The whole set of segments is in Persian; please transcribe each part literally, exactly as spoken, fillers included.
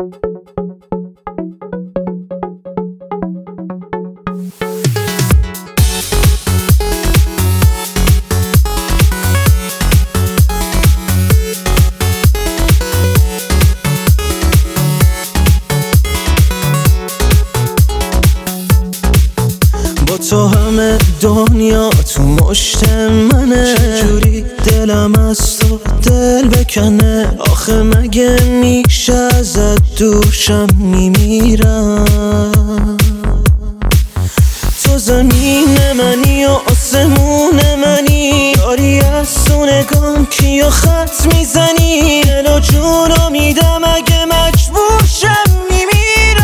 تو همه دنیا تو مشت منه، چجوری دلم از تو دل بکنه؟ آخه مگه میشه ازت دوشم میمیرم؟ تو زمین منی و آسمون منی، داری از تو نگام کیو خط میزنی؟ دل و جونو میدم اگه مجبور شم میمیرم.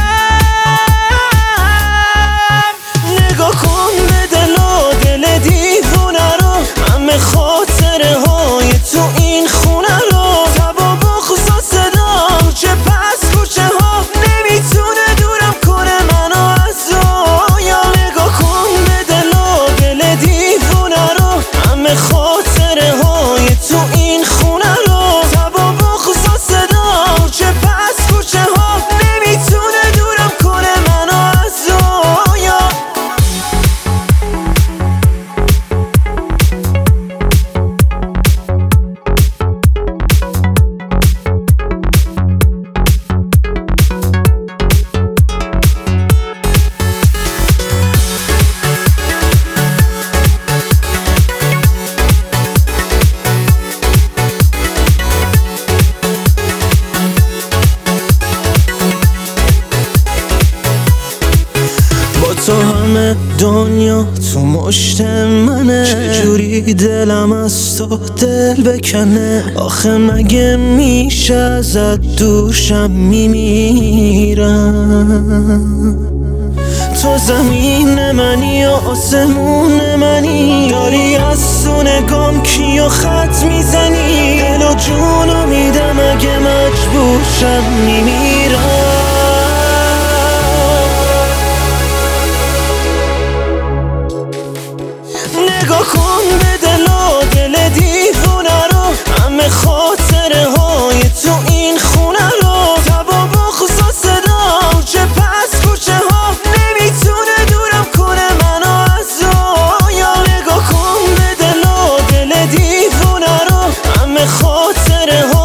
نگاه کن به دل و دل دیوونه رو، همه خاطره های تو این خونه رو، تب و بغض و صدام چه پس کوچه ها نمیتونه دورم کنه منو از رویا. نگاه کن به دل و دل دیوونه رو، همه خاطره های تو این خونه رو، تب و بغض و صدام چه پس کوچه ها نمیتونه دورم کنه منو از رویا. تو همه دنیا تو مشت منه، چجوری دلم از تو دل بکنه؟ آخه مگه میشه ازت دوشم میمیرم؟ تو زمین منی و آسمون منی، داری از تو نگام کیو خط میزنی؟ دل و جونو میدم اگه مجبور شم میمیرم. نگاه کن به دل و دل دیوونه رو، همه خاطره های تو این خونه رو، تب و بغض و صدام چه پس کوچه ها نمیتونه دورم کنه منو از رویا. نگاه کن به دل و دل دیوونه رو، همه خاطره ها